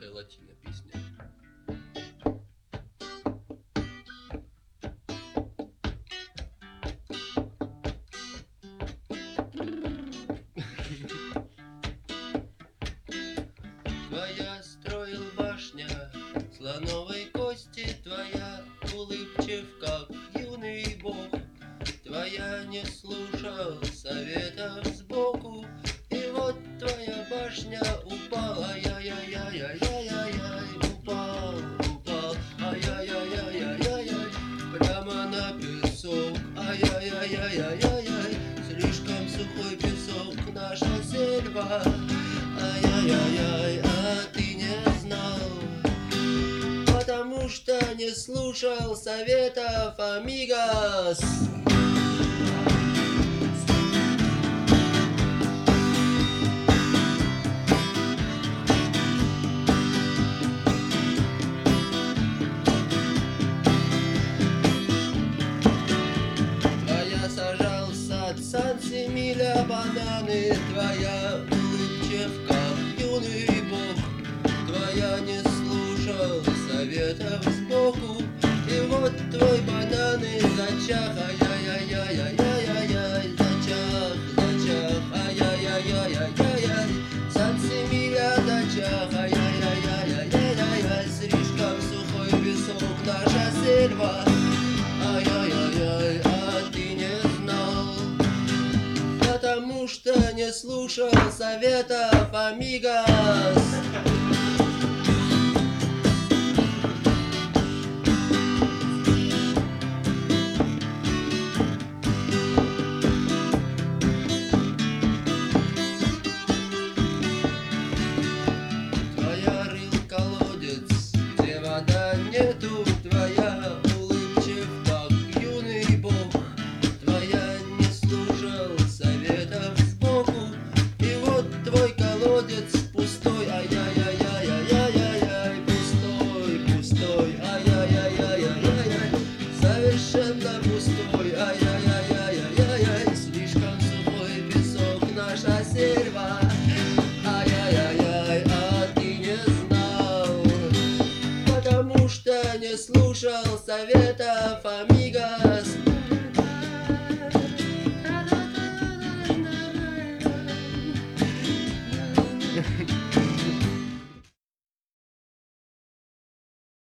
старая латина песня. Твоя строил башня слоновой кости, твоя улыбчив, как юный бог. Твоя не слушал советов сбоку, и вот твоя башня упала, ай-яй-яй-яй-яй-яй, упал, ай-яй-яй-яй-яй-яй, прямо на песок, ай-яй-яй-яй-яй-яй, слишком сухой песок, наша сельва, ай-яй-яй-яй, а ты не знал, потому что не слушал советов амигос. Сажал сад Сан-Семиля бананы, твоя улыбчив, как юный бог. Твоя не слушал советов сбоку, и вот твой бананы зачах, ай-яй-яй-яй-яй-яй, зачах, зачах, ай-яй-яй-яй-яй-яй, Сан-Семиля зачах, ай-яй-яй-яй-яй-яй, слишком сухой песок, наша сельва, ай-яй-яй-яй, потому что не слушал советов амигос. Твоя рыл колодец, где вода нету, твоя улыбчив, как юный бог. Твоя не слушал советов сбоку, и вот твой колодец пустой, ай-яй-яй-яй-яй-яй-яй, пустой, пустой, ай-яй-яй-яй-яй-яй, совершенно пустой, ай-яй-яй-яй-яй-яй, слишком сухой песок, наша сельва, ай-яй-яй-яй, а ты не знал, потому что не слушал советов амигос.